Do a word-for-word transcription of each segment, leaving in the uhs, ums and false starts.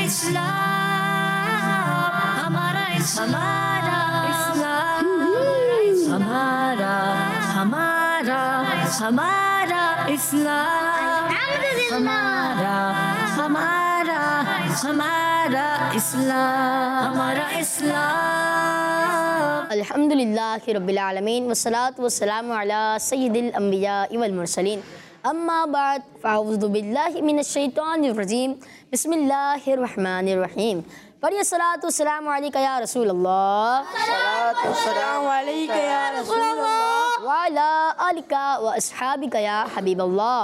इस्लाम, हमारा हमारा इस्लाम, हमारा हमारा हमारा इस्लाम, हमारा हमारा हमारा इस्लाम, हमारा इस्लाम। अल्हम्दुलिल्लाहि रब्बिल आलमीन वस्सलातु वस्सलामु अला सय्यिदिल अंबिया वल मुरसलीन, अम्मा बाद फ़अऊज़ु बिल्लाहि मिनश शैतानिर रजीम, बिस्मिल्लाहिर रहमानिर रहीम। पढ़िए सलातु वस्सलामु अलैका या रसूल अल्लाह, सलातु वस्सलामु अलैका या रसूल अल्लाह, व अला आलिका व अस्हाबिका या हबीब अल्लाह,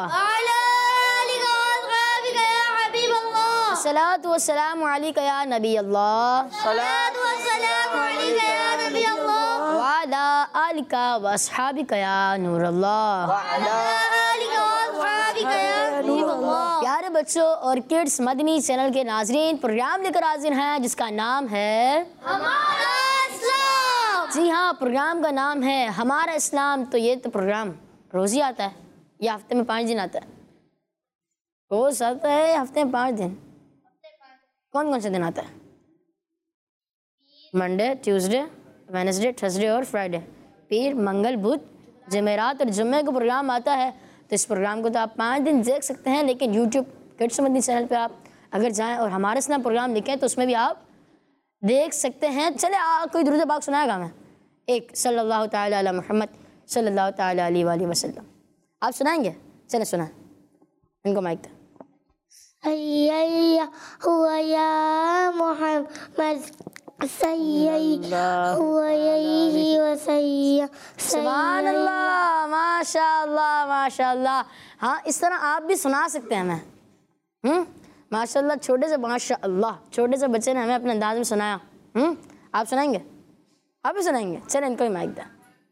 सलातु वस्सलामु अलैका या नबी अल्लाह, सलातु वस्सलामु अलैका या नबी अल्लाह, व अला आलिका व अस्हाबिका या नूर अल्लाह। प्यारे बच्चों और किड्स मदनी चैनल के नाजरीन, प्रोग्राम लेकर हाजिर हैं जिसका नाम है हमारा इस्लाम। जी हाँ, प्रोग्राम का नाम है हमारा इस्लाम। तो ये तो प्रोग्राम रोज ही आता है या हफ्ते में पाँच दिन आता है? रोज आता है हफ्ते में पाँच दिन? कौन कौन से दिन आता है? मंडे, ट्यूसडे, वेडनेसडे, थर्सडे और फ्राइडे। पीर, मंगल, बुध, जमेरात और जुम्मे को प्रोग्राम आता है। तो इस प्रोग्राम को तो आप पाँच दिन देख सकते हैं, लेकिन यूट्यूब किड्स मदनी चैनल पे आप अगर जाएं और हमारे इस्लाम प्रोग्राम लिखें तो उसमें भी आप देख सकते हैं। चले आ, कोई दुरूद पाक सुनाएगा? मैं एक सल्लल्लाहु ताला अला मुहम्मद सल्लल्लाहु ताला अलैहि वसल्लम। आप सुनाएंगे? चले सुना, इनको माइक दे। सय्यद हुआ या मुहम्मद सय्यद हुआ यही वसय्यद। सुभान अल्लाह, माशाअल्लाह माशाअल्लाह। हाँ, इस तरह आप भी सुना सकते हैं। मैं हम्म माशाअल्लाह, छोटे से माशाअल्लाह छोटे से बच्चे ने हमें अपने अंदाज में सुनाया। हम्म आप सुनाएंगे? आप भी सुनाएंगे? चलें, इनको भी माइक दे।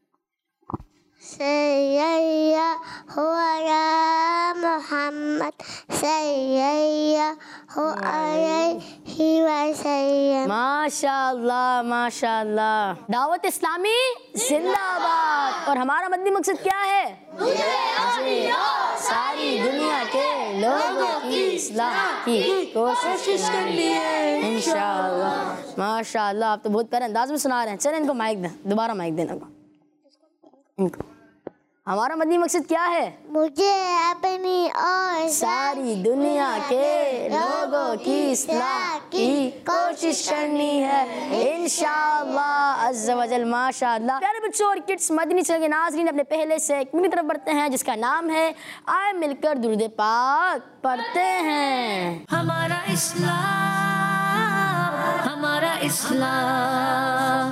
सय्यद हुआ या मुहम्मद सय्यद हुआ यही वसय्यद। माशाअल्लाह माशाअल्लाह। दावत इस्लामी जिंदाबाद। और हमारा मदनी मकसद क्या है? सारी दुनिया के लोगों की इस्लाह की कोशिश करनी है इंशाअल्लाह। माशाअल्लाह, आप तो बहुत प्यारे अंदाज में सुना रहे हैं। चलें, इनको माइक दें, दोबारा माइक देना को इनको। हमारा मदनी मकसद क्या है? मुझे अपनी और सारी दुनिया के लोगों की इस्लाह की कोशिश करनी है इंशाअल्लाह अज़्ज़ व जल। माशाअल्लाह। प्यारे बच्चों और किड्स मदनी चैनल के नाज़रीन, अपने पहले से एक की तरफ बढ़ते हैं जिसका नाम है आए मिलकर दुरूद पाक पढ़ते हैं। हमारा इस्लाम, हमारा इस्लाम।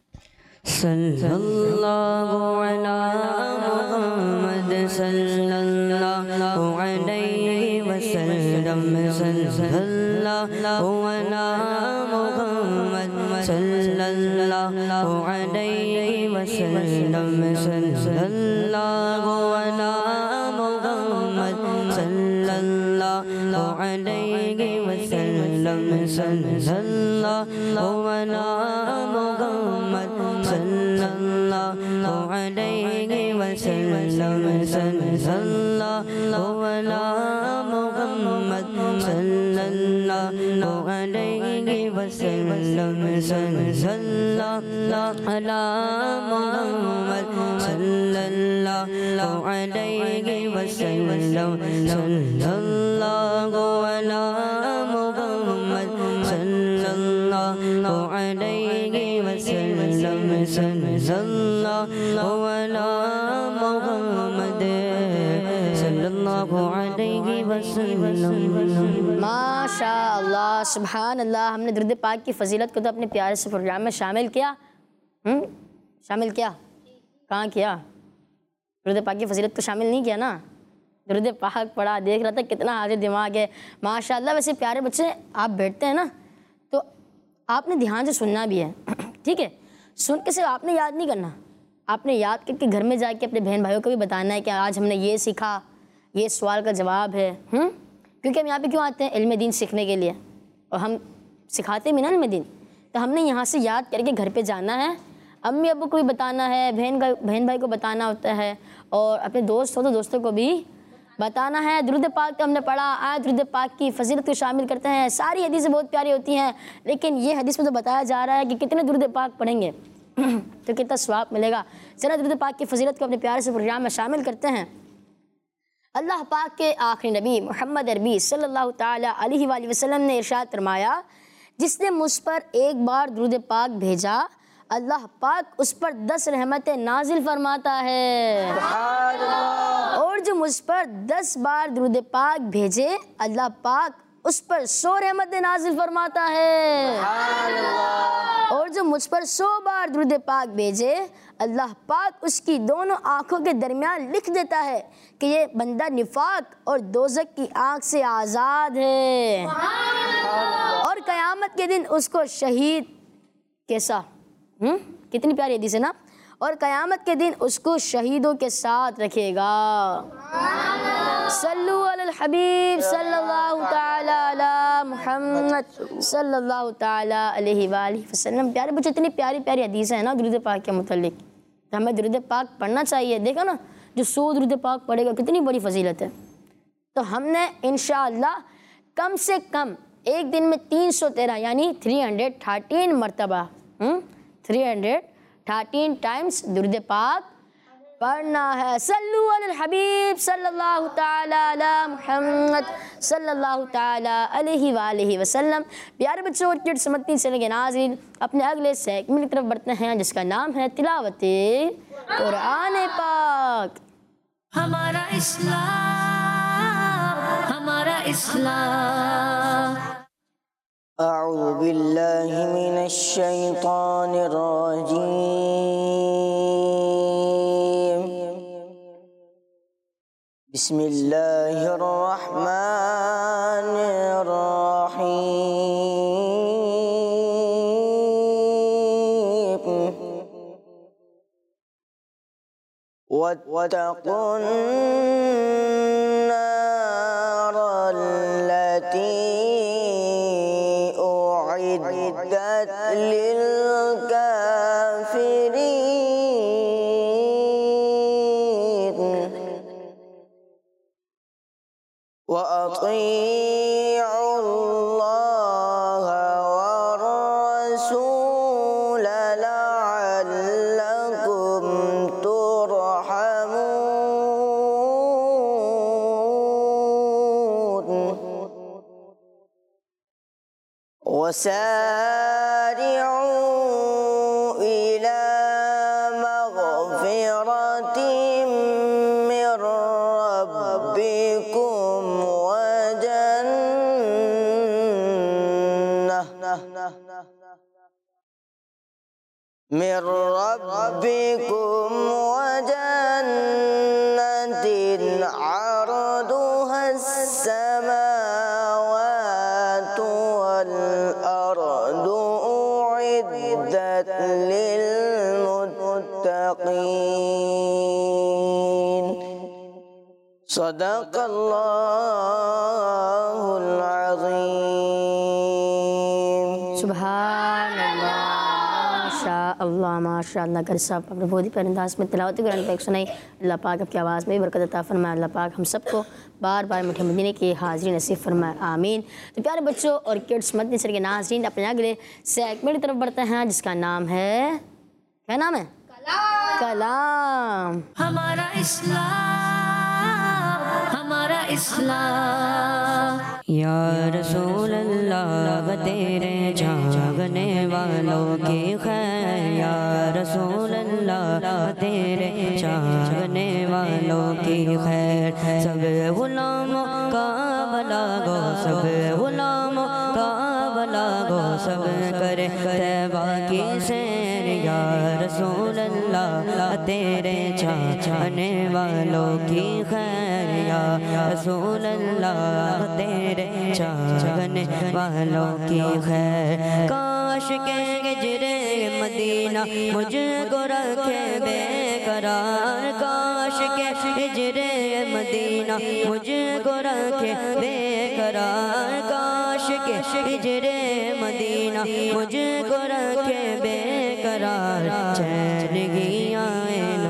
सल्लल्लाहु अला मुहम्मद सल्लल्लाहु अलैहि वसल्लम, सल्लल्लाहु अला मुहम्मद सल्लल्लाहु अलैहि वसल्लम, सल्लल्लाहु अला मुहम्मद सल्लल्लाहु अलैहि वसल्लम, सल्लल्लाहु अला मुहम्मद सल्लल्लाहु अलैहि वसल्लम, सल्लल्लाहु अला मुहम्मद सल्लल्लाहु अलैहि वसल्लम, सल्लल्लाहु अला मुहम्मद सल्लल्लाहु अलैहि वसल्लम, सल्लल्लाहु अला मुहम्मद सल्लल्लाहु अलैहि वसल्लम, सल्लल्लाहु अला मुहम्मद सल्लल्लाहु अलैहि वसल्लम। माशाअल्लाह, सुभान अल्लाह। हमने दुरूद पाक की फजीलत को तो अपने प्यारे से प्रोग्राम में शामिल किया। हम्म शामिल किया? कहाँ किया? दुरूद पाक की फजीलत को शामिल नहीं किया ना। दुरूद पाक पढ़ा, देख रहा था कितना हाजिर दिमाग है माशाअल्लाह। वैसे प्यारे बच्चे, आप बैठते हैं ना तो आपने ध्यान से सुनना भी है, ठीक है? सुन के सिर्फ आपने याद नहीं करना, आपने याद करके घर में जाके अपने बहन भाइयों को भी बताना है कि आज हमने ये सीखा, ये सवाल का जवाब है। हम्म क्योंकि हम यहाँ पे क्यों आते हैं? इल्म दीन सीखने के लिए, और हम सिखाते भी ना इल्म दीन। तो हमने यहाँ से याद करके घर पे जाना है, अम्मी अब्बू को भी बताना है, बहन का बहन भाई को बताना होता है, और अपने दोस्त हो तो दोस्तों को भी बताना है। दुरूद पाक तो हमने पढ़ा, आज दुरूद पाक की फजीलत को शामिल करते हैं। सारी हदीसें बहुत प्यारी होती हैं, लेकिन ये हदीस में तो बताया जा रहा है कि कितने दुरूद पाक पढ़ेंगे तो कितना स्वाब मिलेगा। चलो दुरूद पाक की फजीलत को अपने प्यारे से प्रोग्राम में शामिल करते हैं। अल्लाह पाक के आखिरी नबी मोहम्मद अरबी सल्लल्लाहु ताला अलैहि वसल्लम ने इरशाद फरमाया, जिसने मुझ पर एक बार दुरूद पाक भेजा, अल्लाह पाक उस पर दस रहमतें नाजिल फरमाता है। और जो मुझ पर दस बार दुरूद पाक भेजे, अल्लाह पाक उस पर सौ रहमतें नाजिल फरमाता है। और जो मुझ पर सौ बार दुरूद पाक भेजे, अल्लाह पाक उसकी दोनों आँखों के दरमियान लिख देता है कि ये बंदा निफाक और दोज़ख की आँख से आज़ाद है। और क़यामत के दिन उसको शहीद कैसा, हम्म कितनी प्यारी हदीस है ना। और क़यामत के दिन उसको शहीदों के साथ रखेगा। सल्लु अलल हबीब सल्लल्लाहु ताला अला मुहम्मद सल्लल्लाहु ताला अलैहि वसल्लम। प्यारे बच्चों, इतनी प्यारी प्यारी हदीसें हैं ना दुरूद पाक के मुतल्लिक, तो हमें दुरूद पाक पढ़ना चाहिए। देखा ना, जो सौ दुरूद पाक पढ़ेगा कितनी बड़ी फजीलत है। तो हमने इंशाअल्लाह कम से कम एक दिन में तीन सौ तेरह यानी थ्री हंड्रेड थर्टीन मरतबा थ्री हंड्रेड थर्टीन टाइम्स दुरूद पाक पढ़ना है। सल्लु अलल हबीब सल्लल्लाहु ताला अला मुहम्मद सल्लल्लाहु ताला अलैहि वालैहि वसल्लम। प्यारे बच्चों और किड्स समझती चले के नाज़रीन, अपने अगले सेगमेंट की तरफ बढ़ते हैं जिसका नाम है तिलावते कुरान पाक। हमारा इस्लाम, हमारा इस्लाम। अऊज़ु बिल्लाहि मिनश शैतानिर रजीम। बिस्मिल्लाहिर रहमानिर रहीम। वत्तकुन नारल्लती उइद्दत लिलकाफिरीन वअतीउल्लाह वर्रसूल लअल्लकुम तुरहमून। वसारि'ू इला मग़फ़िरतिम मिर रब्बिकुम व जन्नह मिर रब्बिकुम व जन्नतिन अर्दुहस समावातु वल अर्दु उइद्दत लिल मुत्तक़ीन। सदक़ल्लाहुल अज़ीम। सुभान अल्लाह, माशा अल्लाह माशा अल्लाह। कर साहब आपने बहुत ही प्यारे अंदाज़ में तिलावत कुरान पाक सुनाई। अल्लाह पाक आपकी आवाज़ में भी बरकत अता फरमाए। अल्लाह पाक हम सबको बार बार मीठे मदीने की हाज़िरी नसीब फरमाए, आमीन। तो प्यारे बच्चों और किड्स मदनी सर के नाज़रीन, अपने अगले सेगमेंट की तरफ बढ़ते हैं जिसका नाम है, क्या नाम है? कलाम। हमारा इस्लाम, हमारा इस्लाम। या रसूल अल्लाह तेरे जागने वालों की खैर, या रसूल अल्लाह तेरे जागने वालों की खैर। सब गुलामों का भला गो, सब गुलामों का भला गो, सब करे तैबा की सैर। या रसूल अल्लाह तेरे जागने वालों की खैर, या रसूल अल्लाह तेरे जागने वालों की खैर। काश के हिजरे मदीना मुझको रखे बेकरार, काश के हिजरे मदीना मुझको रखे बेकरार, काश के हिजरे मदीना मुझको रखे बेकरार। चैन ही आए ना मुझ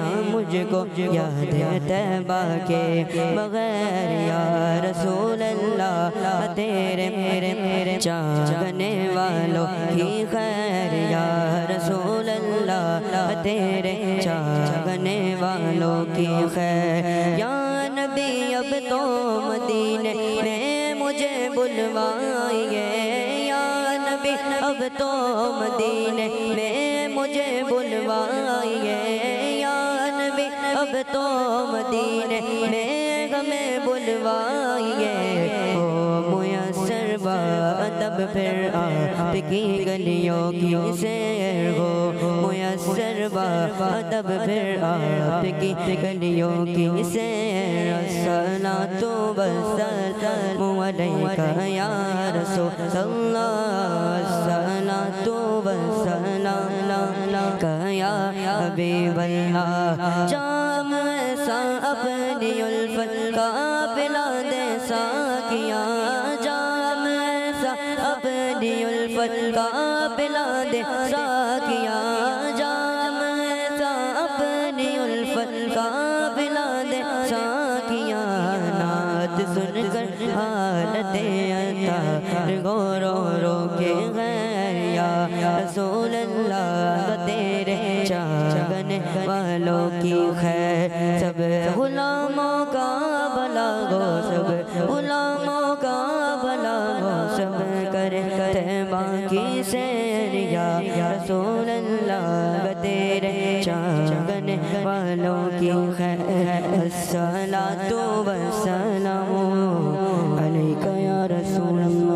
मुझको याद तैबा के बगैर या रसूल अल्लाह तेरे मेरे मेरे चाहने वालों की खैर या रसूल अल्लाह तेरे चाहने वालों की खैर। या नबी अब तो मदीने में मुझे बुलवाइए, या नबी अब तो मदीने में मुझे बुलवाइए, या नबी अब तो मदीने में हमें बुलवाइए। ओ मुयस्सर तब फिर आपकी गलियों की सैर हो, मुयस्सर तब फिर आपकी गलियों की सैर। अस्सलातु वस्सलामु अलैका या रसूलल्लाह, अस्सलातु वस्सलामु अलैका या हबीबल्लाह। जाम ऐसा अपनी उल्फत का पिला दे साकिया, जाम ऐसा अपनी उल्फत का पिला दे साकिया, जाम ऐसा अपनी उल्फत का पिला दे साकिया। नात सुनकर हालत अता रो रो रो के गैर या रसूल अल्लाह तेरे चाहने वालों की खैर। सब गुलामों का भला हो, सब गुलामों का भला हो, सब करे तैबा की सैर या रसूल अल्लाह तेरे चाहने वालों की खैर। अस्सलातु वस्सलामु अलैका या रसूल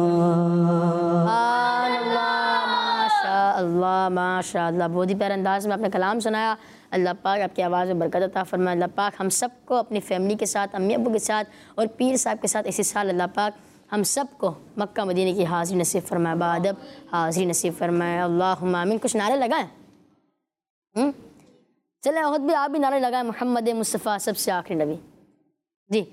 अल्लाह माशाअल्लाह। बहुत ही प्यारे अंदाज में आपने कलाम सुनाया। अल्लाह पाक आपकी आवाज़ में बरकत अता फरमाए। अल्लाह पाक हम सब को अपनी फैमिली के साथ, अम्मी अब्बू के साथ और पीर साहब के साथ इसी साल अल्लाह पाक हम सब को मक्का मदीने की हाज़िरी नसीब फरमाए, बाअदब हाज़िरी नसीब फरमाए। अल्लाहुम्मा आमीन। कुछ नारे लगाएं? चले खुद भी आप भी नारे लगाएं। मोहम्मद मुस्तफ़ा सबसे आखिरी नबी जी,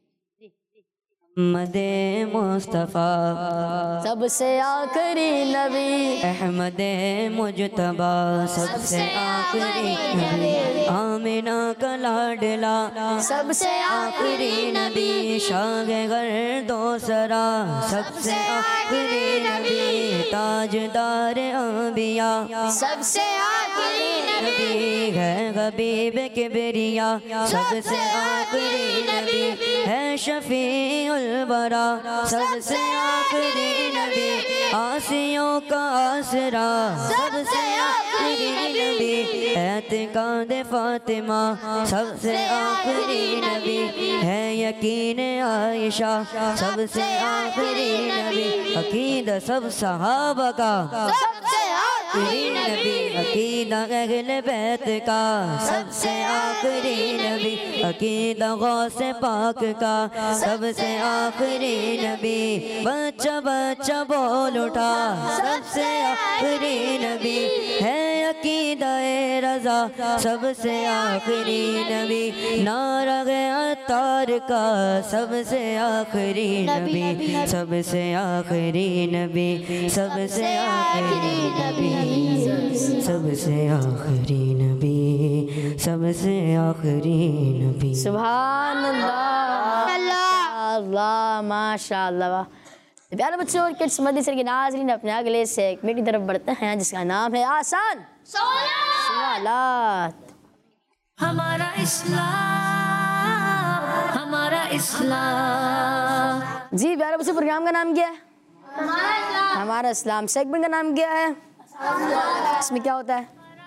अहमदे मुस्तफ़ा सबसे आखिरी नबी, अहमदे मुजतबा सबसे आखिरी नबी, आमिना का लाडला सबसे आखिरी नबी, शागे गर्दो सरा सबसे आखिरी नबी, ताजदार अंबिया सबसे आखिरी नबी, है हबीब किबरिया सबसे आखिरी नबी, है शफीउल बरा सबसे आखिरी नबी, आसियों का आसरा सबसे आखिरी नबी, एतकाद फातिमा सबसे आखिरी नबी, है यकीन आयशा सबसे आखिरी नबी, अकीदा सब सहाबा का सबसे आखिरी नबी, अकीदा अहले बैत का सबसे आखिरी नबी, अकीदा गौसे पाक का सबसे आखिरी नबी, बच्चा बच्चा बोल उठा सबसे आखिरी नबी, है अकीदा ए रज़ा सबसे आखिरी नबी, नारा अत्तार का सबसे आखिरी नबी, सबसे आखिरी नबी, सबसे आखिरी नबी, सबसे आखिरी नबी, सबसे आखिरी नबी। सुभान अल्लाह, अल्लाह माशाअल्लाह। प्यारे बच्चों और किड्स मदरसे के नाज़रीन, अपने अगले सेगमेंट की तरफ बढ़ते हैं जिसका नाम है आसान सवालात। हमारा इस्लाम, हमारा इस्लाम। जी प्यारे बच्चों, प्रोग्राम का नाम क्या है? हमारा इस्लाम। सेगमेंट का नाम क्या है? इसमें क्या होता है?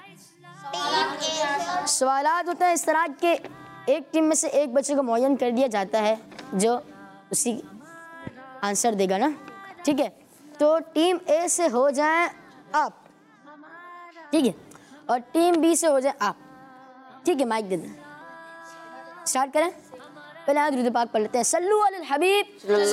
सवालात होते हैं। इस तरह के एक टीम में से एक बच्चे को मुअय्यन कर दिया जाता है जो उसी आंसर देगा ना, ठीक है। तो टीम ए से हो जाए आप, ठीक है, और टीम बी से हो जाए आप, ठीक है। माइक दे दें, स्टार्ट करें। पहले आप दुरूद पाक पढ़ लेते हैं। सल्लु अलल हबीब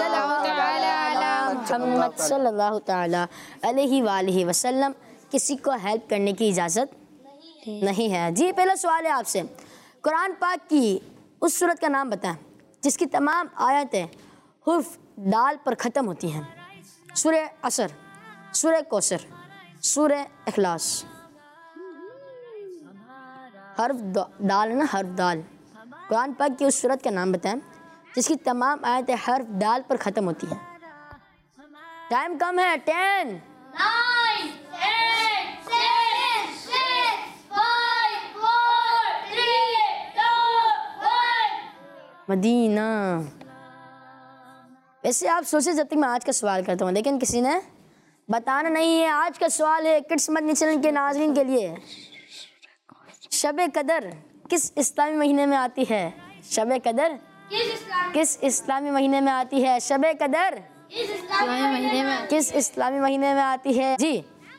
मुहम्मद सल्लल्लाहु तआला अलैहि वालिहि वसल्लम। किसी को हेल्प करने की इजाज़त नहीं है। जी पहला सवाल है आपसे, कुरान पाक की उस सूरत का नाम बताएं जिसकी तमाम आयतें हुर्फ दाल पर ख़त्म होती हैं। सूरह असर, सूरह कौसर, सूरह इखलास। हर्फ दाल है ना, हर्फ दाल। कुरान पाक की उस सूरत का नाम बताएं जिसकी तमाम आयतें हर्फ दाल पर ख़त्म होती हैं। टाइम कम है। Ten, Nine, eight, seven, six, five, four, three, two, one. मदीना। वैसे आप सोचे जब तक मैं आज का सवाल करता हूँ, लेकिन किसी ने बताना नहीं है। आज का सवाल है किड्स मदनी चैनल के नाज़रीन के लिए। शब कदर किस इस्लामी महीने में आती है? शब कदर किस इस्लाम किस इस्लामी महीने में आती है? शब कदर इस इस्लामी महीने में किस इस्लामी महीने में आती है? जी,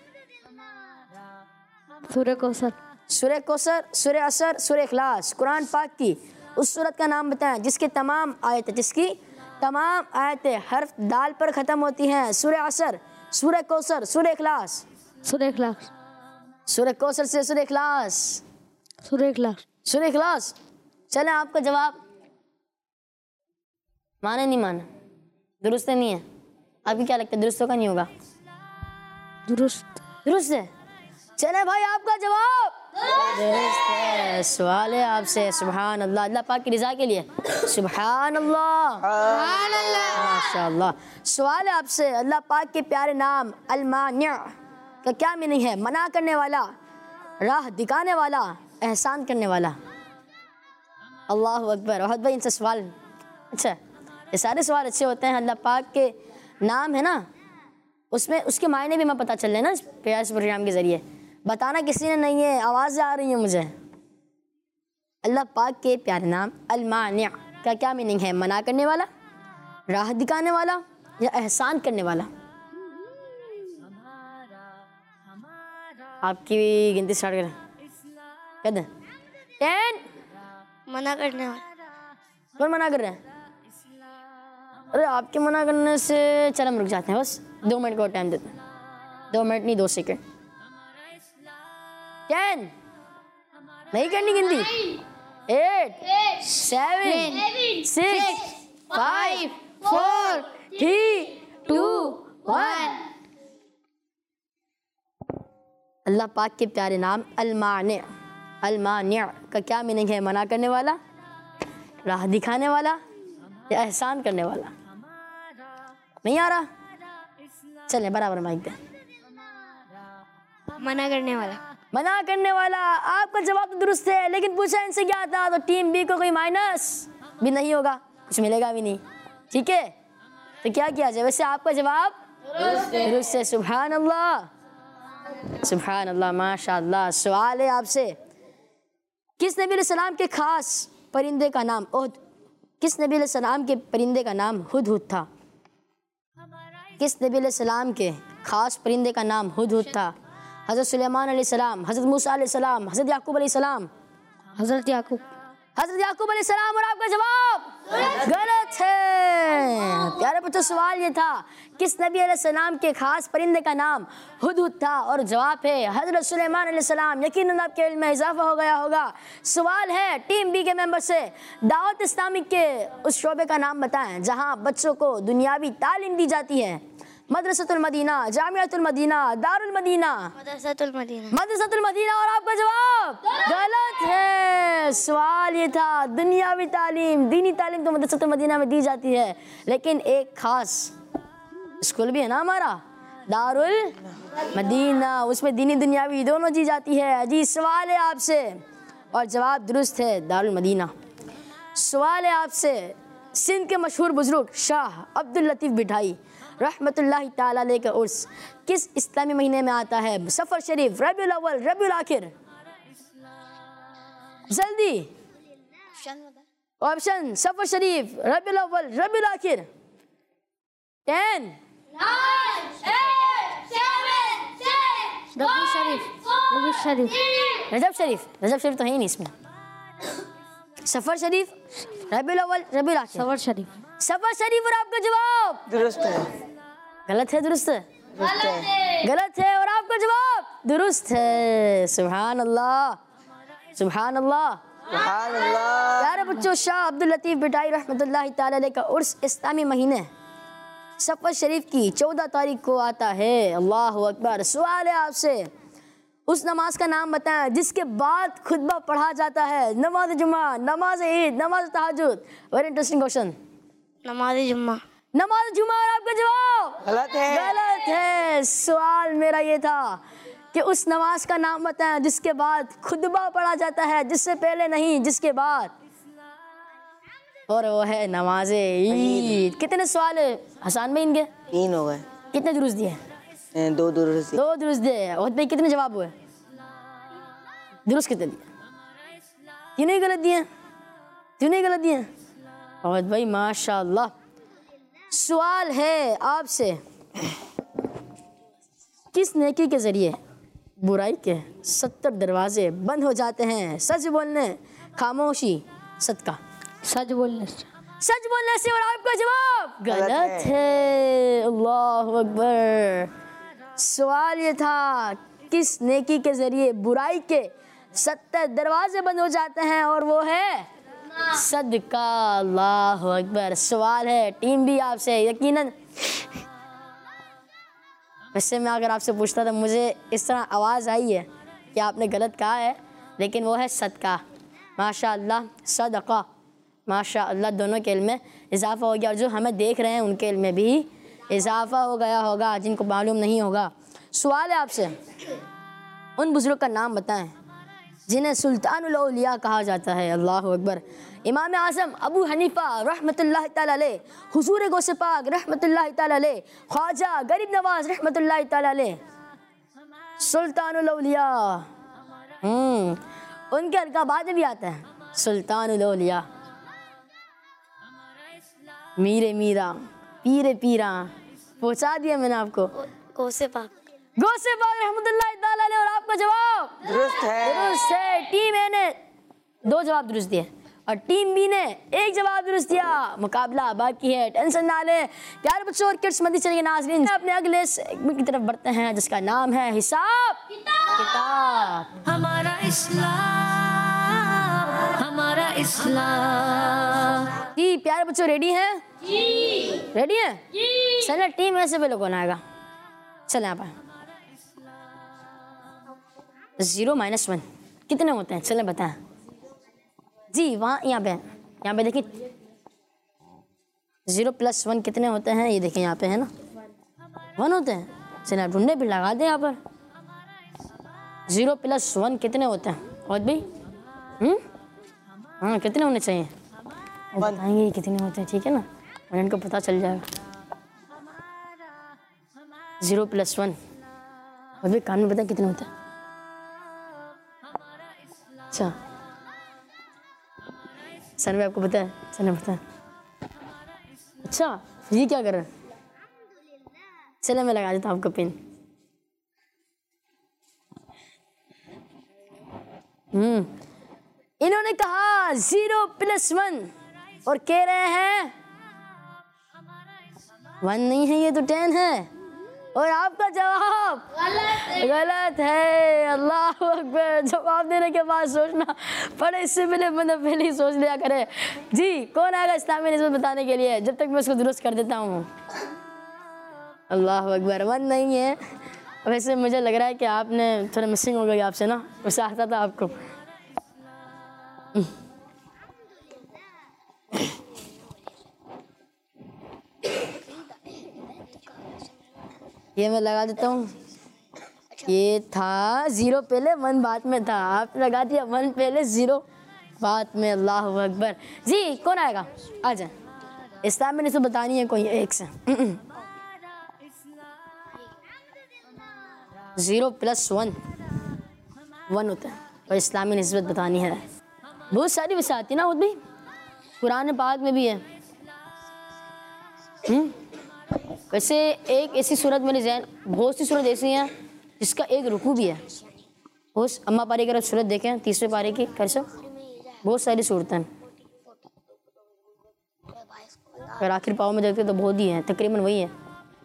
सूरह कौसर। सूरह कौसर, सूरह असर, सूरह इखलास। कुरान पाक की उस सूरत का नाम बताएं जिसकी तमाम आयतें जिसकी तमाम आयतें हर्फ दाल पर ख़त्म होती हैं। सूरह असर, सूरह कौसर, सूरह इखलास। सूरह इखलास। सूरह कौसर से सूरह इखलास। सूरह इखलास। सूरह इखलास। चलें, आपका जवाब माने नहीं माने? दुरुस्त नहीं है? आपकी क्या लगता है, दुरुस्त होगा नहीं होगा? दुरुस्त। दुरुस्त है। चले भाई, आपका जवाब दुरुस्त है। सवाल है आपसे, सुभान अल्लाह, अल्लाह पाक की रज़ा के लिए सुभान अल्लाह, माशाअल्लाह। सवाल है आपसे, अल्लाह पाक के प्यारे नाम अल-मानिअ का क्या मीनिंग है? मना करने वाला, राह दिखाने वाला, एहसान करने वाला। अल्लाह अकबर। बहुत भाई इनसे सवाल, अच्छा ये सारे सवाल अच्छे होते हैं। अल्लाह पाक के नाम है ना, उसमें उसके मायने भी मैं पता चल रहे ना इस प्यारे से प्रोग्राम के ज़रिए। बताना किसी ने नहीं है, आवाज़ें आ रही हैं मुझे। अल्लाह पाक के प्यारे नाम अल-मानिअ का क्या मीनिंग है? मना करने वाला, राह दिखाने वाला या एहसान करने वाला? आपकी गिनती स्टार्ट करें। कर दें। टेन। मना करने वाला। कौन मना कर रहे हैं? अरे आपके मना करने से चल हम रुक जाते हैं, बस दो मिनट का टाइम देते हैं। दो मिनट नहीं, दो सेकंड। टेन। नहीं करनी गिनती। Eight, seven, six, five, four, three, two, one. अल्लाह पाक के प्यारे नाम अल-मानिअ, अल-मानिअ का क्या मीनिंग है? मना करने वाला, राह दिखाने वाला या एहसान करने वाला? नहीं आ रहा? चले बराबर माइक दे। मना करने वाला। मना करने वाला। आपका जवाब तो दुरुस्त है, लेकिन पूछा इनसे क्या था, तो टीम बी को कोई माइनस भी नहीं होगा, कुछ मिलेगा भी नहीं। ठीक है, तो क्या किया जाए? वैसे आपका जवाब दुरुस्त है। सुभान अल्लाह, सुभान अल्लाह, माशाअल्लाह। सवाल है आपसे, किस नबी अलैहिस्सलाम के खास परिंदे का नाम उहद किस नबी अलैहिस्सलाम के परिंदे का नाम हुदहुद था? किस नबी अलैहिस्सलाम के खास परिंदे का नाम हुदहुद था? हज़रत सुलेमान अलैहिस्सलाम, हज़रत मूसा अलैहिस्सलाम, हज़रत याकूब अलैहिस्सलाम? हज़रत याकूब। हज़रत याकूब अलैहिस्सलाम। और आपका जवाब गलत है। प्यारे बच्चों, सवाल ये था किस नबी अलैहिस्सलाम के खास परिंदे का नाम हुदहुद था, और जवाब है हज़रत सुलेमान अलैहिस्सलाम। यकीनन आपके इल्म में इजाफा हो गया होगा। सवाल है टीम बी के मेंबर से, दावत इस्लामिक के उस शोबे का नाम बताएं जहां बच्चों को दुनियावी तालीम दी जाती है। मदरसतुल मदीना, जामियातुल मदीना, दारुल मदीना? मदरसतुल मदीना। मदरसतुल मदीना। और आपका जवाब गलत है। सवाल ये था दुनियावी तालीम, दीनी तालीम तो मदरसतुल मदीना में दी जाती है, लेकिन एक खास स्कूल भी है ना हमारा, दारुल मदीना, उसमें दीनी दुनियावी दोनों दी जाती है। जी, सवाल है आपसे, और जवाब दुरुस्त है, दारुल मदीना। सवाल है आपसे, सिंध के मशहूर बुजुर्ग शाह अब्दुल लतीफ़ बिठाई रहमतुल्लाहि ताला अलैह का उर्स किस इस्लामी महीने में आता है? सफ़र शरीफ, रबीउल अव्वल, रबीउल आखिर? जल्दी ऑप्शन, सफ़र शरीफ, रबीउल अव्वल, रबीउल आखिर? टेन, रबी शरीफ। रबी शरीफ। रजब शरीफ। रजब शरीफ तो है ही नहीं इसमें। सफ़र शरीफ, रबीउल अव्वल, रबीउल आखिर? सफर शरीफ। सफ़र शरीफ। और आपका जवाब दुरुस्त है। गलत है। दुरुस्त है? दुरुस्त है। गलत है। और आपका जवाब दुरुस्त है। सुभान अल्लाह, सुभान अल्लाह। सुभान अल्लाह। प्यारे बच्चों, शाह अब्दुल लतीफ़ बिठाई रहमतुल्लाहि ताला अलैह का उर्स इस्लामी महीने सफ़र शरीफ की चौदह तारीख को आता है। अल्लाह अकबर। सवाल है आपसे, उस नमाज का नाम बताएं जिसके बाद खुतबा पढ़ा जाता है। नमाज जुमा, नमाज ईद, नमाज तहज्जुद। Very interesting question. नमाज जुम्मा। नमाज जुमा और आपका जवाब गलत है। गलत है। सवाल मेरा ये था कि उस नमाज का नाम बताएं जिसके बाद खुतबा पढ़ा जाता है, जिससे पहले नहीं, जिसके बाद, और वो है नमाज ईद। कितने सवाल है हसन भाई इनके? तीन हो गए। कितने दुरुस्त दिए? ए, दो दुरुस्त। दो दुरुस्त दिए। और भाई कितने जवाब हुए? दुरुस्त कितने दिए? तीनों ही गलत दिए। तीनों ही गलत दिए। और भाई माशाल्लाह। सवाल है आपसे, किस नेकी के जरिए बुराई के सत्तर दरवाजे बंद हो जाते हैं? सच बोलने, खामोशी, सदका। सच बोलने से। सच बोलने से। और आपका जवाब गलत गलत है। है। अल्लाह अकबर। सवाल ये था किस नेकी के जरिए बुराई के सत्तर दरवाजे बंद हो जाते हैं, और वो है सदका। अल्लाह अकबर। सवाल है टीम भी आपसे, यकीनन वैसे मैं अगर आपसे पूछता था, मुझे इस तरह आवाज़ आई है कि आपने गलत कहा है, लेकिन वो है सदका। माशाअल्लाह, सदका, माशाअल्लाह। दोनों के इल्म में इजाफ़ा हो गया, और जो हमें देख रहे हैं उनके इल्म में भी इजाफ़ा हो गया होगा, जिनको मालूम नहीं होगा। सवाल है आपसे, उन बुज़ुर्ग का नाम बताएं जिन्हें सुल्तानुल औलिया कहा जाता है। अल्लाह अकबर। इमाम आज़म अबू हनीफा रहमतुल्लाह तआला अलैह, हुजूर गौसे पाक रहमतुल्लाह तआला अलैह, ख्वाजा गरीब नवाज रहमतुल्लाह तआला अलैह, सुल्तानुल औलिया। हम्म उनके अलक़ाबात भी आता है सुल्तानुल औलिया, मीरे मीरा, पीरे पीरा। पहुँचा दिया मैंने आपको। गौसे पाक। गौसे पाक रहमतुल्लाह तआला अलैह। और आपका जवाब दुरुस्त है। दुरुस्त है। टीम ए ने दो जवाब दुरुस्त दिए और टीम बी ने एक जवाब दुरुस्त दिया। मुकाबला बाकी है, टेंशन ना लें। प्यारे बच्चों और किड्स मदनी चैनल के नाज़रीन, अपने अगले सेगमेंट की तरफ बढ़ते हैं जिसका नाम है हिसाब किताब। हमारा इस्लाम, हमारा इस्लाम। जी प्यारे बच्चों, रेडी हैं? जी। रेडी हैं? जी। चलिए टीम ऐसे पहले कौन आएगा? चलें यहाँ पर। जीरो माइनस वन कितने होते हैं? चलें बताएं जी। वहाँ यहाँ पे यहाँ पे देखिए, जीरो प्लस वन कितने होते हैं? ये देखिए यहाँ पे है ना, वन होते हैं। चलिए ढूंढे भी लगा दें यहाँ पर। जीरो प्लस वन कितने होते हैं? और भाई हम्म हाँ कितने होने चाहिए? वो बताएंगे कितने होते हैं, ठीक है ना, और इनको पता चल जाएगा। जीरो प्लस वन, और भाई कान में बताएं कितने होते हैं? अच्छा सर भाई आपको पता है? सर ने पता है। अच्छा ये क्या कर रहे हैं? चले मैं लगा देता हूँ आपको पिन। हम्म इन्होंने कहा जीरो प्लस वन और कह रहे हैं वन नहीं है, ये तो टेन है। और आपका जवाब गलत, गलत है। अल्लाह अकबर। जवाब देने के बाद सोचना पड़े, इससे पहले बंदा पहले ही सोच लिया करे। जी कौन आएगा इस्लामी निस्बत बताने के लिए, जब तक मैं उसको दुरुस्त कर देता हूँ। अल्लाह अकबर। वन नहीं है। वैसे मुझे लग रहा है कि आपने थोड़ा मिसिंग हो गई आपसे ना, वैसे आता था आपको। ये मैं लगा देता हूँ। ये था जीरो पहले, वन बाद में था। आप लगा दिया वन पहले, जीरो बाद में। अल्लाह अकबर। जी कौन आएगा? आ जाए। इस्लाम में निस्बत बतानी है कोई एक से। जीरो प्लस वन वन होता है, और इस्लामी निस्बत बतानी है। बहुत सारी वैसे आती है ना, भाई कुरान पाक में भी है। हुँ? वैसे एक ऐसी सूरत मेरे जहन, बहुत सी सूरत ऐसी हैं जिसका एक रुकू भी है। उस अम्मा पारी की सूरत देखें, तीसरे पारे की कैसे, बहुत सारी सूरतें हैं। अगर आखिर पाँव में देखते तो बहुत ही हैं, तकरीबन वही है।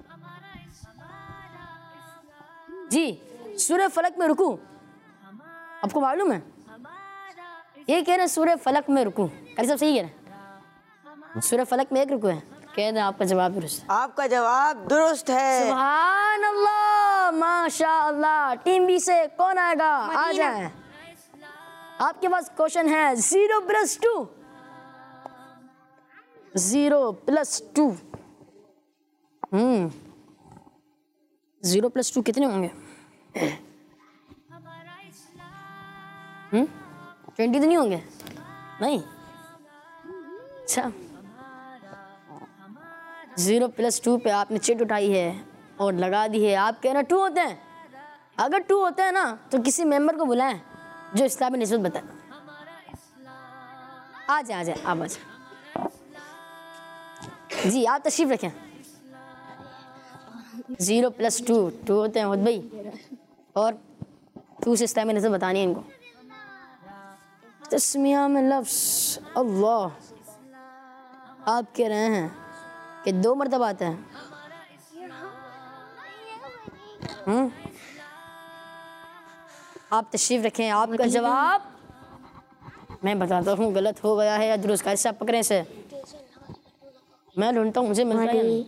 जी सूरह फलक में रुकू आपको मालूम है? ये कह रहे हैं सूरह फलक में रुकू। अरे सब सही कह रहे हैं, सूरह फलक में एक रुकू है। कह दें आपका जवाब दुरुस्त। आपका जवाब दुरुस्त है। सुभान अल्लाह, माशाअल्लाह। टीम बी से कौन आएगा? आ जाए। आपके पास क्वेश्चन है zero plus two, zero plus two hmm zero plus two कितने होंगे? हम्म ट्वेंटी तो नहीं होंगे? नहीं। अच्छा, जीरो प्लस टू पे आपने चिट उठाई है और लगा दी है। आप कह रहे टू होते हैं। अगर टू होते हैं ना तो किसी मेंबर को बुलाएं जो इस्लामी निस्बत बताए। आ जाए आ जाए आप आ जाए जी, आप तशरीफ रखें। जीरो प्लस टू टू होते हैं खुद भाई, और टू से इस्लामी निस्बत बतानी है इनको। तस्मिया में लफ्ज़ अल्लाह आप कह रहे हैं कि दो मरतबा आता है। हम्म आप तशरीफ रखें। आपका जवाब मैं बताता हूँ गलत हो गया है या दुरुस्त। कैसे आप पकड़े से? मैं ढूंढता हूँ, मुझे मिल रहा है नहीं।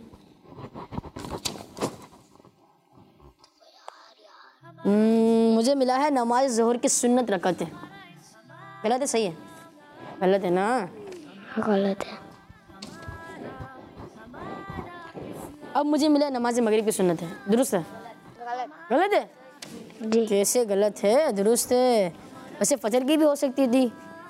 हम्म, मुझे मिला है नमाज ज़ोहर की सुन्नत रकअत है। गलत है? सही है? गलत है ना? गलत है। अब मुझे मिला है नमाज मगरिब की सुन्नत है। दुरुस्त है? गलत है जी। कैसे गलत है? दुरुस्त है। वैसे फजर की भी हो सकती थी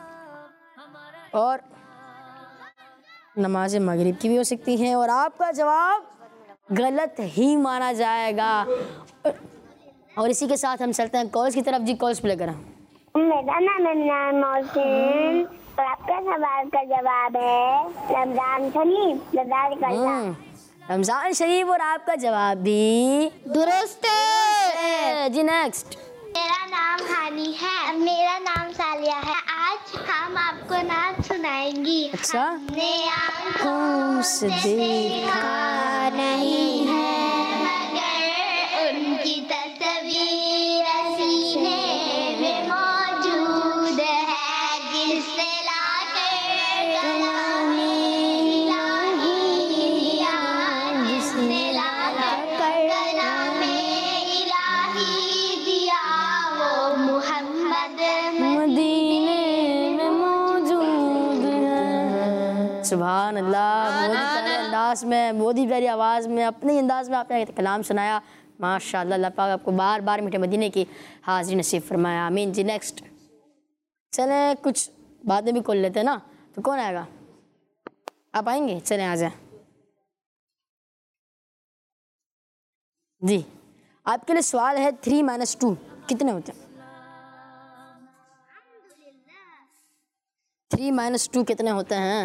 और नमाज मगरिब की भी हो सकती है, और आपका जवाब गलत ही माना जाएगा। और इसी के साथ हम चलते हैं कॉल्स की तरफ। जी कॉल्स प्ले करें। मेरा नाम इमरान मोहसिन और आपका सवाल का जवाब है रमजान शरीफ। रमजान हम्म, रमजान शरीफ, और आपका जवाब भी दुरुस्त है। जी नेक्स्ट। मेरा नाम हानी है। मेरा नाम सालिया है। आज हम आपको नात सुनाएंगी। अच्छा। हमने आँखों से देखा नहीं है मगर उनकी तस्वीर सीने में मौजूद है, जिससे लाकर कलामे इलाही दिया, जिसने लाकर कलामे इलाही दिया, वो मोहम्मद मदीने में मौजूद है। सुभान अल्लाह। बहुत ही प्यारे अंदाज में, बहुत ही प्यारी आवाज़ में, अपने अंदाज में आपने कलाम सुनाया। माशाअल्लाह। अल्लाह पाक आपको बार बार मीठे मदीने की हाज़िरी नसीब फरमाया। आमीन। जी नेक्स्ट। चलें कुछ बातें भी खोल लेते हैं ना। तो कौन आएगा? आप आएंगे? चलें आ जाए जी। आपके लिए सवाल है थ्री माइनस टू कितने होते हैं? थ्री माइनस टू कितने होते हैं?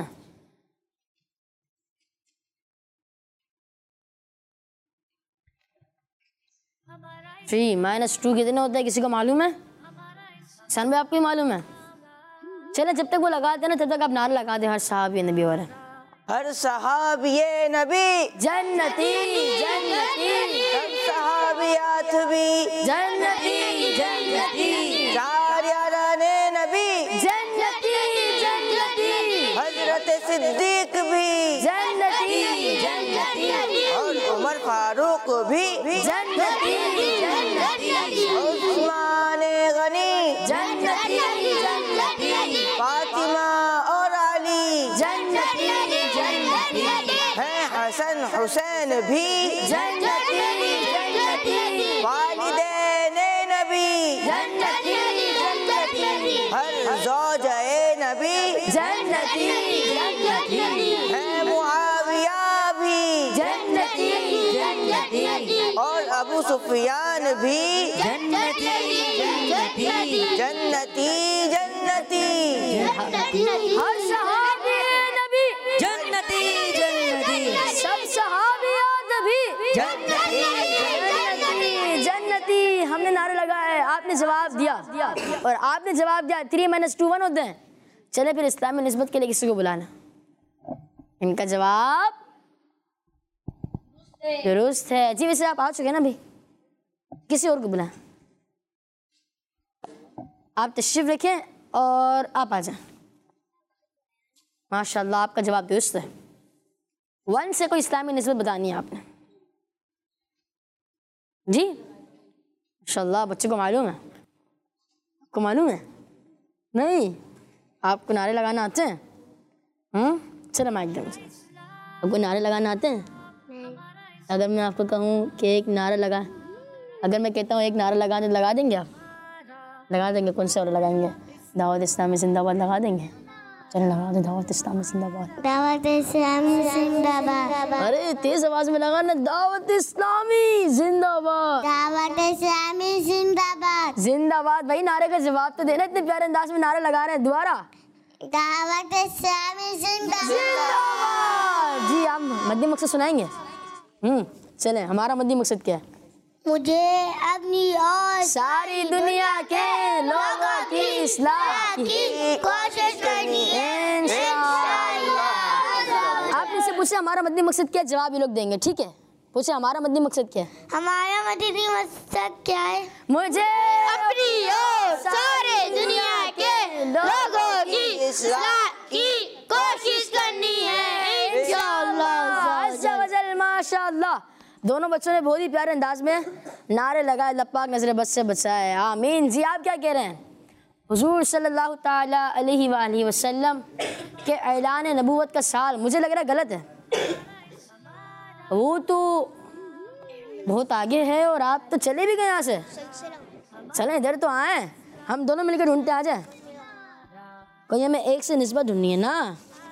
थ्री माइनस टू कितने होते हैं? किसी को मालूम है? सन भाई आपको ही मालूम है? चले जब तक वो लगाते हैं ना तब तक आप नारा लगा दे। हर साहब ये नबी और हर साहब ये नबी जन्नती जन्नती, सब सहाबियात भी जन्नती जन्नती, चार याराने नबी जन्नती जन्नती, हजरत सिद्दीक भी जन्नती जन्नती, और उमर फारूक भी जन्नती जन्नती, उस्मान गनी जन्नती जन्नती, फातिमा और अली जन्नती जन्नती, है हसन हुसैन भी जन्नती जन्नती, वालिदैन नबी जन्नती जन्नती, हर ज़ौजाए नबी जन्नती जन्नती, है मुआविया भी जन्नती जन्नती, और अबू सुफियान भी जन्नती जन्नती, जन्नती जन्नती हर सहाबी नबी जन्नती जन्नती, सब सहाबियात भी जन्नती जन्नती जन्नती। हमने नारा लगाया है, आपने जवाब दिया और आपने जवाब दिया थ्री माइनस टू वन होते हैं। चले फिर इस्लामी निस्बत के लिए किसी को बुलाना। इनका जवाब दुरुस्त है जी। वैसे आप आ चुके हैं ना भाई, किसी और को बुलाएं। आप तशरीफ रखें और आप आ जाएं। माशाल्लाह आपका जवाब दुरुस्त है। वन से कोई इस्लामी निस्बत बतानी है आपने जी। माशाल्लाह, बच्चे को मालूम है? आपको मालूम है? नहीं, आपको नारे लगाना आते हैं? हम्म, चलो माइक दो मुझे। आपको नारे लगाना आते हैं? अगर मैं आपको कहूँ कि एक नारा लगा, अगर मैं कहता हूँ एक नारा लगा तो लगा देंगे आप? लगा देंगे? कौन सा वाला लगाएंगे? दावत इस्लामी जिंदाबाद लगा देंगे? चलो लगा दो, दावत इस्लामी जिंदाबाद। दावत इस्लामी जिंदाबाद। अरे तेज आवाज में लगा ना, दावत इस्लामी जिंदाबाद। दावत इस्लामी जिंदाबाद। जिंदाबाद। भाई नारे का जवाब तो देना, इतने प्यारे अंदाज में नारे लगा रहे हैं। दोबारा दावत इस्लामी जिंदाबाद। जी आप मद्दी मकसद सुनाएंगे? हम्म, चले। हमारा मद्दी मकसद क्या है? मुझे अपनी और सारी दुनिया के लोगों की इस्लाह की कोशिश करनी है इंशाअल्लाह। आप इनसे पूछे हमारा मद्दी मकसद क्या है, जवाब ये लोग देंगे, ठीक है? पूछे हमारा मद्दी मकसद क्या है? हमारा मदनी मकसद क्या है? मुझे अपनी और सारे दुनिया के लोगों की इस्लाह की कोशिश करनी है इंशाअल्लाह। अज़्ज़ा वजल। माशाअल्लाह, दोनों बच्चों ने बहुत ही प्यारे अंदाज में नारे लगाए, लपाक नजर बस से बचाए, आमीन। जी आप क्या कह रहे हैं? हुजूर सल्लल्लाहु ताला अलैहि वालैहि वसल्लम के ऐलान नबूवत का साल, मुझे लग रहा है गलत है। वो तो बहुत आगे है और आप तो चले भी गए यहाँ से। चलें इधर तो आए, हम दोनों मिलकर ढूंढते आ जाए। कोई हमें एक से निस्बत ढूंढनी है ना।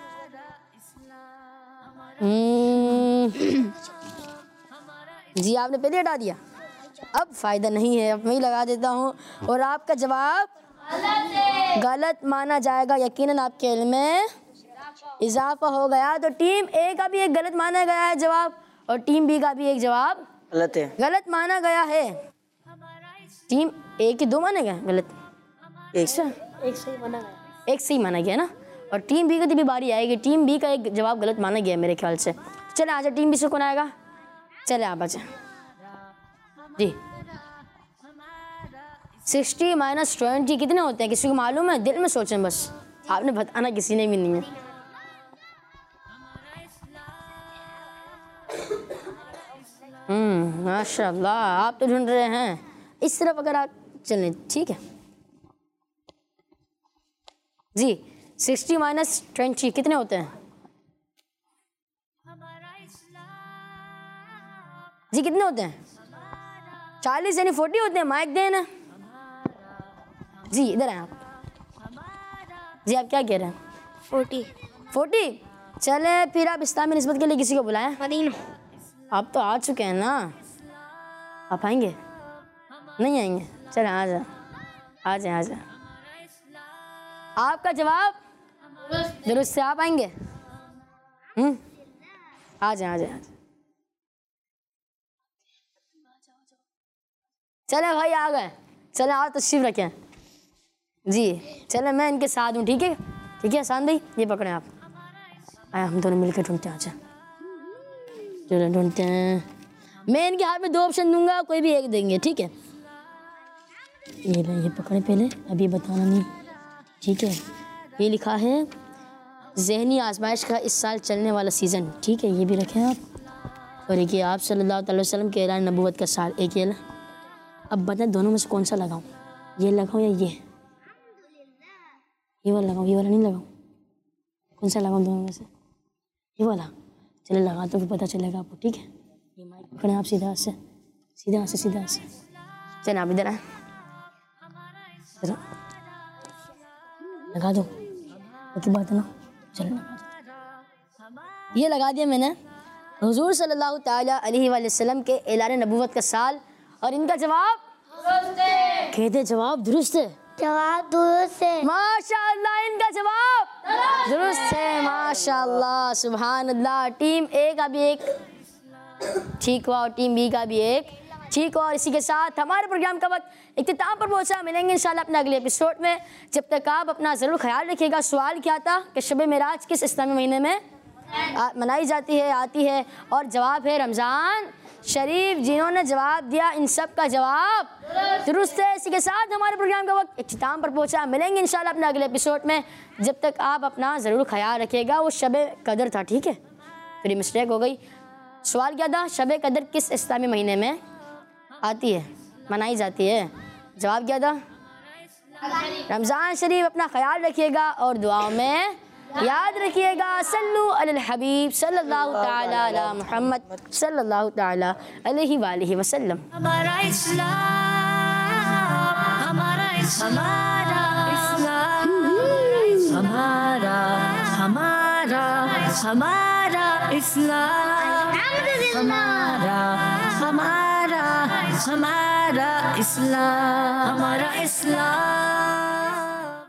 जी आपने पहले हटा दिया, अब फायदा नहीं है, अब मैं ही लगा देता हूँ और आपका जवाब गलत माना जाएगा। यकीनन आपके इल्म में इजाफा हो गया। तो टीम ए का भी एक गलत माना गया है जवाब और टीम बी का भी एक जवाब गलत है। गलत माना गया है। टीम ए के दो माने गए गलत, एक से एक सही माना गया। एक सही माना गया ना। और टीम बी की भी बारी आएगी, टीम बी का एक जवाब गलत माना गया मेरे ख्याल से। चले आजा, टीम बी से कौन आएगा? चले आप आजा जी। सिक्सटी माइनस ट्वेंटी कितने होते हैं, किसी को मालूम है? दिल में सोचें बस, आपने बताना किसी ने भी नहीं है। हम्म, माशाल्लाह, आप तो ढूंढ रहे हैं। इस तरफ अगर आप चलें, ठीक है जी। सिक्सटी माइनस ट्वेंटी कितने होते हैं जी? कितने होते हैं? चालीस यानी फोर्टी होते हैं। माइक देना जी, इधर हैं आप जी। आप क्या कह रहे हैं? फोर्टी। फोर्टी। चले फिर आप इस्लामी निस्बत के लिए किसी को बुलाएं। मदीना। आप तो आ चुके हैं ना, आप आएंगे? नहीं आएंगे? चले आ जा, आ जाए आ जाए। आपका जवाब दुरुस्त से, आप आएंगे? हम्म, आ जाए आ जाए। चले भाई आ गए, चले आओ तशरीफ रखें जी। चले मैं इनके साथ हूँ, ठीक है? ठीक है आसान भाई, ये पकड़े आप। आया, हम दोनों मिलकर ढूंढते हैं। अच्छा चलो ढूंढते हैं। मैं इनके हाथ में दो ऑप्शन दूंगा, कोई भी एक देंगे, ठीक है? ये ले, ये पकड़े पहले, अभी बताना नहीं, ठीक है? ये लिखा है ज़हनी आजमाइश का इस साल चलने वाला सीज़न, ठीक है? ये भी रखें आप। और एक ये आप सल्लल्लाहु अलैहि वसल्लम के ऐलान नबूवत का साल, एक ये। अब बताएं दोनों में से कौन सा लगाऊं, ये लगाऊं या ये? ये वाला लगाऊं, ये वाला नहीं लगाऊं? कौन सा लगाऊं दोनों में से? ये वाला। चले लगा तो फिर पता चलेगा आपको, ठीक है? ये माइक पकड़ें आप, सीधा से सीधा से सीधा से। चले आप इधर आए, लगा दो, ओके बात है ना? चलो लगा दो। ये लगा दिया मैंने। हुजूर सल्लल्लाहु ताला अलैहि वसल्लम के ऐलान नबूवत का साल और इनका जवाब कहते जवाब दुरुस्त है। जवाब दुरुस्त है। माशाअल्लाह, इनका जवाब दुरुस्त है। माशाअल्लाह, सुभान अल्लाह। टीम ए का भी एक ठीक हुआ और टीम बी का भी एक ठीक हुआ। और इसी के साथ हमारे प्रोग्राम का वक्त इख्तिताम पर पहुंचा। मिलेंगे इंशाल्लाह अपने अगले एपिसोड में। जब तक आप अपना ज़रूर ख्याल रखिएगा। सवाल क्या था कि शब मेराज किस इस्लामी महीने में मनाई जाती है, आती है? और जवाब है रमज़ान शरीफ। जिन्होंने जवाब दिया इन सब का जवाब दुरुस्त है। इसी के साथ हमारे प्रोग्राम का वक्त इख्तिताम पर पहुंचा। मिलेंगे इंशाल्लाह अपने अगले एपिसोड में। जब तक आप अपना ज़रूर ख्याल रखिएगा। वो शब कदर था, ठीक है? फिर मिस्टेक हो गई। सवाल क्या था? शब कदर किस इस्लामी महीने में आती है? मनाई जाती है? जवाब क्या था? रमज़ान शरीफ। अपना ख्याल रखिएगा और दुआओं में याद रखिएगा। सल्लु अलल हबीब सल्लल्लाहु ताला अला मुहम्मद सल्लल्लाहु ताला अलैहि वालिहि वसल्लम। हमारा इस्लाम, हमारा इस्लाम, हमारा हमारा हमारा इस्लाम, हमारा हमारा हमारा इस्लाम, हमारा इस्लाम।